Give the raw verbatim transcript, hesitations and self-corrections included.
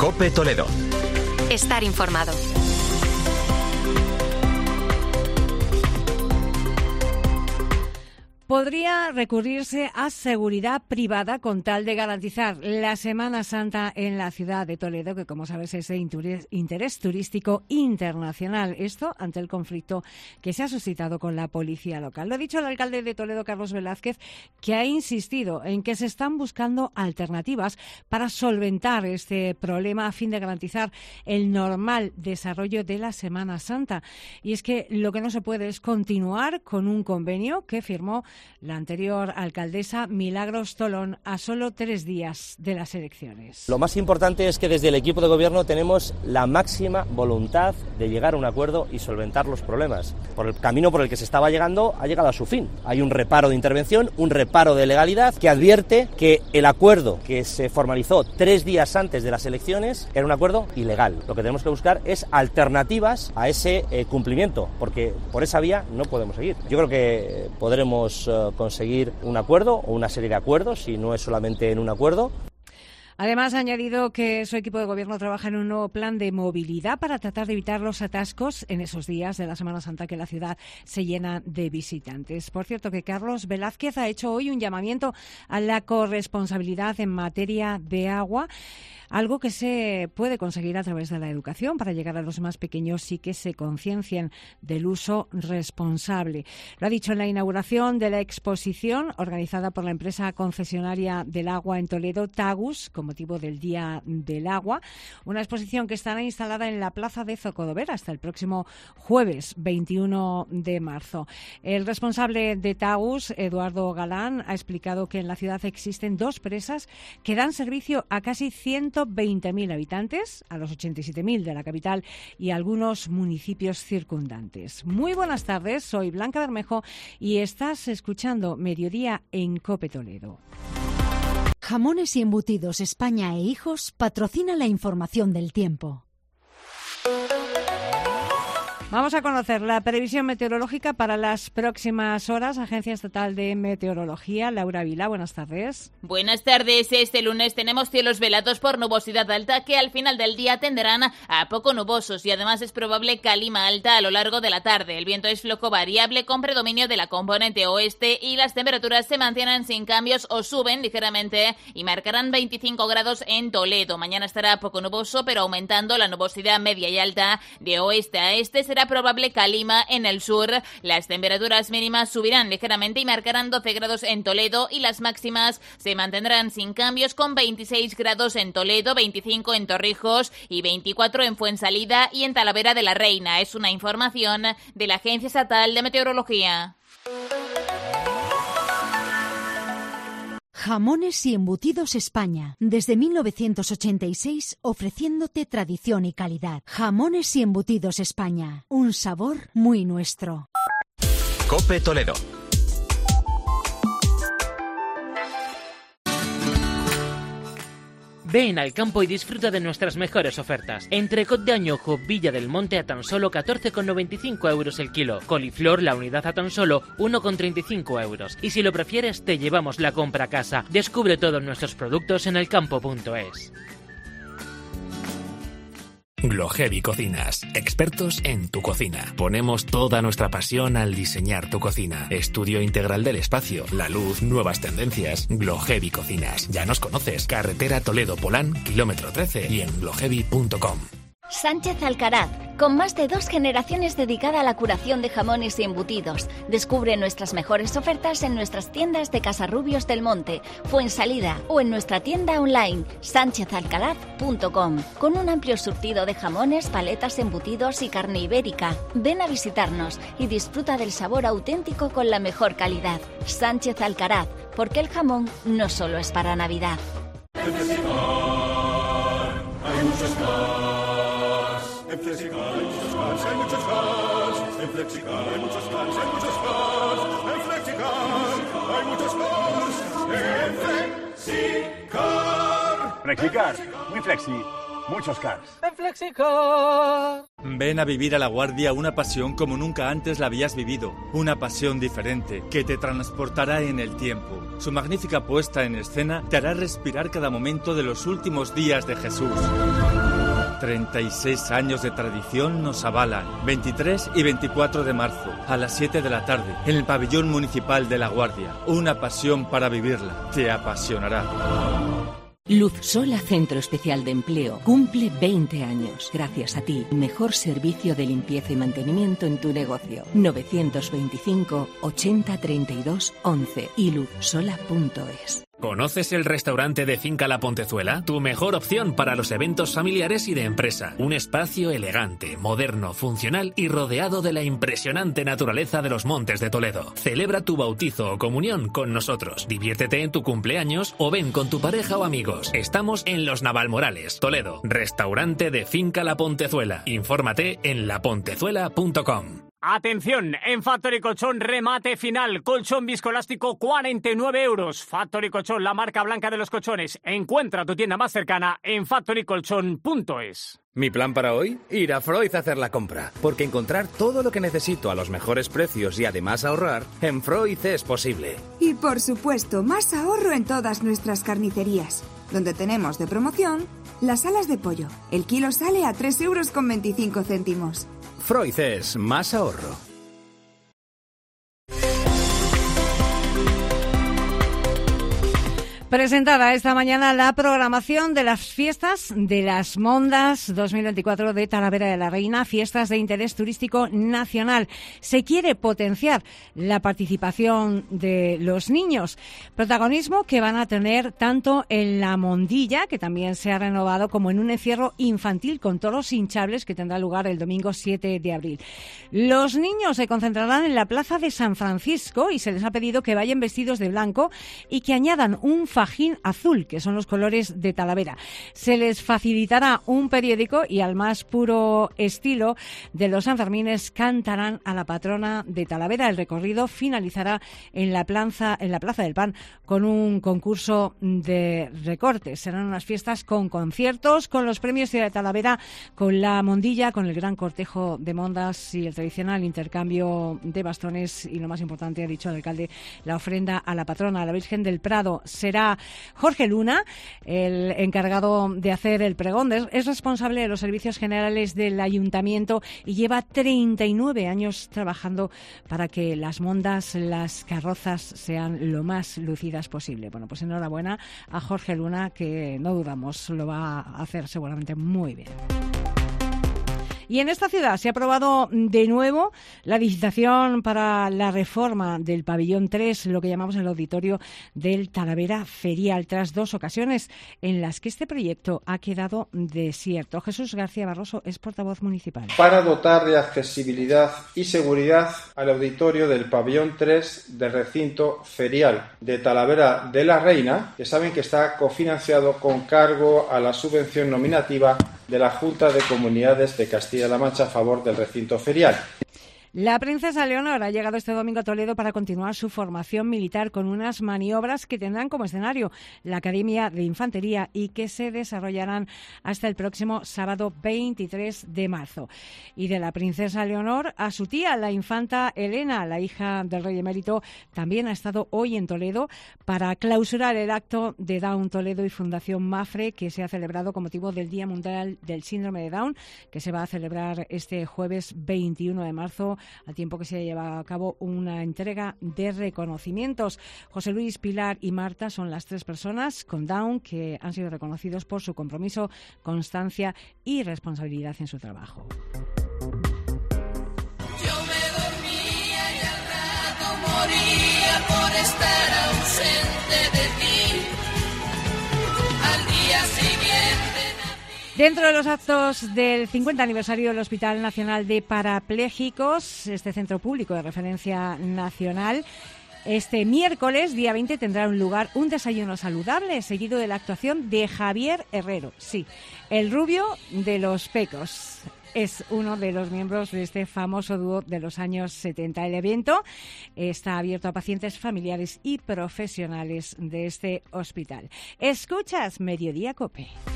COPE Toledo. Estar informado. Podría recurrirse a seguridad privada con tal de garantizar la Semana Santa en la ciudad de Toledo, que como sabes es de interés turístico internacional. Esto ante el conflicto que se ha suscitado con la policía local. Lo ha dicho el alcalde de Toledo, Carlos Velázquez, que ha insistido en que se están buscando alternativas para solventar este problema a fin de garantizar el normal desarrollo de la Semana Santa. Y es que lo que no se puede es continuar con un convenio que firmó la anterior alcaldesa Milagros Tolón a solo tres días de las elecciones. Lo más importante es que desde el equipo de gobierno tenemos la máxima voluntad de llegar a un acuerdo y solventar los problemas. Por el camino por el que se estaba llegando ha llegado a su fin. Hay un reparo de intervención, un reparo de legalidad que advierte que el acuerdo que se formalizó tres días antes de las elecciones era un acuerdo ilegal. Lo que tenemos que buscar es alternativas a ese eh, cumplimiento, porque por esa vía no podemos seguir. Yo creo que podremos conseguir un acuerdo o una serie de acuerdos, si no es solamente en un acuerdo. Además, ha añadido que su equipo de gobierno trabaja en un nuevo plan de movilidad para tratar de evitar los atascos en esos días de la Semana Santa que la ciudad se llena de visitantes. Por cierto, que Carlos Velázquez ha hecho hoy un llamamiento a la corresponsabilidad en materia de agua, algo que se puede conseguir a través de la educación para llegar a los más pequeños y que se conciencien del uso responsable. Lo ha dicho en la inauguración de la exposición organizada por la empresa concesionaria del agua en Toledo, Tagus, con motivo del Día del Agua. Una exposición que estará instalada en la Plaza de Zocodover hasta el próximo jueves veintiuno de marzo. El responsable de Tagus, Eduardo Galán, ha explicado que en la ciudad existen dos presas que dan servicio a casi ciento veinte mil habitantes, a los ochenta y siete mil de la capital y a algunos municipios circundantes. Muy buenas tardes, soy Blanca Bermejo y estás escuchando Mediodía en COPE Toledo. Jamones y Embutidos España e Hijos patrocina la información del tiempo. Vamos a conocer la previsión meteorológica para las próximas horas. Agencia Estatal de Meteorología, Laura Vila, buenas tardes. Buenas tardes. Este lunes tenemos cielos velados por nubosidad alta que al final del día tenderán a poco nubosos y además es probable calima alta a lo largo de la tarde. El viento es flojo variable con predominio de la componente oeste y las temperaturas se mantienen sin cambios o suben ligeramente y marcarán veinticinco grados en Toledo. Mañana estará poco nuboso pero aumentando la nubosidad media y alta de oeste a este. Será probable calima en el sur. Las temperaturas mínimas subirán ligeramente y marcarán doce grados en Toledo y las máximas se mantendrán sin cambios con veintiséis grados en Toledo, veinticinco en Torrijos y veinticuatro en Fuensalida y en Talavera de la Reina. Es una información de la Agencia Estatal de Meteorología. Jamones y Embutidos España, desde mil novecientos ochenta y seis ofreciéndote tradición y calidad. Jamones y Embutidos España, un sabor muy nuestro. COPE Toledo. Ven al campo y disfruta de nuestras mejores ofertas. Entrecot de añojo Villa del Monte a tan solo catorce con noventa y cinco euros el kilo. Coliflor la unidad a tan solo uno con treinta y cinco euros. Y si lo prefieres, te llevamos la compra a casa. Descubre todos nuestros productos en elcampo punto es. Glohevi Cocinas, expertos en tu cocina. Ponemos toda nuestra pasión al diseñar tu cocina. Estudio integral del espacio, la luz, nuevas tendencias. Glohevi Cocinas. Ya nos conoces. Carretera Toledo-Polán, kilómetro trece y en glohevi punto com. Sánchez Alcaraz, con más de dos generaciones dedicada a la curación de jamones y embutidos. Descubre nuestras mejores ofertas en nuestras tiendas de Casarrubios del Monte, Fuensalida o en nuestra tienda online sánchez alcaraz punto com, con un amplio surtido de jamones, paletas, embutidos y carne ibérica. Ven a visitarnos y disfruta del sabor auténtico con la mejor calidad. Sánchez Alcaraz, porque el jamón no solo es para Navidad. En Flexicar hay muchos más. En Flexicar hay muchos más, hay muchos más. En Flexicar hay muchos más, hay muchos más. En Flexicar hay muchos más. En Flexicar. Flexicar, muy flexi. muchos cars. En FlexiCar. Ven a vivir a La Guardia una pasión como nunca antes la habías vivido. Una pasión diferente que te transportará en el tiempo. Su magnífica puesta en escena te hará respirar cada momento de los últimos días de Jesús. treinta y seis años de tradición nos avalan. veintitrés y veinticuatro de marzo, a las siete de la tarde, en el pabellón municipal de La Guardia. Una pasión para vivirla. Te apasionará. Luz Sola Centro Especial de Empleo cumple veinte años. Gracias a ti, mejor servicio de limpieza y mantenimiento en tu negocio. novecientos veinticinco, ochenta, treinta y dos, once y luz sola punto es. ¿Conoces el restaurante de Finca La Pontezuela? Tu mejor opción para los eventos familiares y de empresa. Un espacio elegante, moderno, funcional y rodeado de la impresionante naturaleza de los Montes de Toledo. Celebra tu bautizo o comunión con nosotros. Diviértete en tu cumpleaños o ven con tu pareja o amigos. Estamos en Los Navalmorales, Toledo. Restaurante de Finca La Pontezuela. Infórmate en la pontezuela punto com. Atención, en Factory Colchón remate final, colchón viscoelástico cuarenta y nueve euros. Factory Colchón, la marca blanca de los colchones. Encuentra tu tienda más cercana en factory colchón punto es. Mi plan para hoy, ir a Freud a hacer la compra, porque encontrar todo lo que necesito a los mejores precios y además ahorrar, en Freud es posible. Y por supuesto, más ahorro en todas nuestras carnicerías, donde tenemos de promoción las alas de pollo. El kilo sale a tres euros con veinticinco céntimos. Freud es más ahorro. Presentada esta mañana la programación de las fiestas de las Mondas dos mil veinticuatro de Talavera de la Reina, fiestas de interés turístico nacional. Se quiere potenciar la participación de los niños, protagonismo que van a tener tanto en la Mondilla, que también se ha renovado, como en un encierro infantil con toros hinchables que tendrá lugar el domingo siete de abril. Los niños se concentrarán en la Plaza de San Francisco y se les ha pedido que vayan vestidos de blanco y que añadan un fajín azul, que son los colores de Talavera. Se les facilitará un periódico y al más puro estilo de los Sanfermines cantarán a la patrona de Talavera. El recorrido finalizará en la plaza, en la Plaza del Pan con un concurso de recortes. Serán unas fiestas con conciertos, con los premios de Talavera, con la Mondilla, con el gran cortejo de mondas y el tradicional intercambio de bastones y, lo más importante, ha dicho el alcalde, la ofrenda a la patrona, a la Virgen del Prado. Será Jorge Luna el encargado de hacer el pregón. Es responsable de los servicios generales del ayuntamiento y lleva treinta y nueve años trabajando para que las mondas, las carrozas sean lo más lucidas posible. Bueno, pues enhorabuena a Jorge Luna, que no dudamos lo va a hacer seguramente muy bien. Y en esta ciudad se ha aprobado de nuevo la licitación para la reforma del pabellón tres, lo que llamamos el auditorio del Talavera Ferial, tras dos ocasiones en las que este proyecto ha quedado desierto. Jesús García Barroso es portavoz municipal. Para dotar de accesibilidad y seguridad al auditorio del pabellón tres del recinto ferial de Talavera de la Reina, que saben que está cofinanciado con cargo a la subvención nominativa de la Junta de Comunidades de Castilla-La Mancha a favor del recinto ferial. La princesa Leonor ha llegado este domingo a Toledo para continuar su formación militar con unas maniobras que tendrán como escenario la Academia de Infantería y que se desarrollarán hasta el próximo sábado veintitrés de marzo. Y de la princesa Leonor a su tía, la infanta Elena, la hija del rey emérito, también ha estado hoy en Toledo para clausurar el acto de Down Toledo y Fundación Mafre, que se ha celebrado con motivo del Día Mundial del Síndrome de Down, que se va a celebrar este jueves veintiuno de marzo, al tiempo que se lleva a cabo una entrega de reconocimientos. José Luis, Pilar y Marta son las tres personas con Down que han sido reconocidos por su compromiso, constancia y responsabilidad en su trabajo. Yo me dormía y al rato moría por estar ausente de ti. Al día siguiente... Dentro de los actos del cincuenta aniversario del Hospital Nacional de Parapléjicos, este centro público de referencia nacional, este miércoles, día veinte, tendrá un lugar un desayuno saludable, seguido de la actuación de Javier Herrero. Sí, el rubio de los Pecos. Es uno de los miembros de este famoso dúo de los años setenta. El evento está abierto a pacientes, familiares y profesionales de este hospital. Escuchas Mediodía COPE.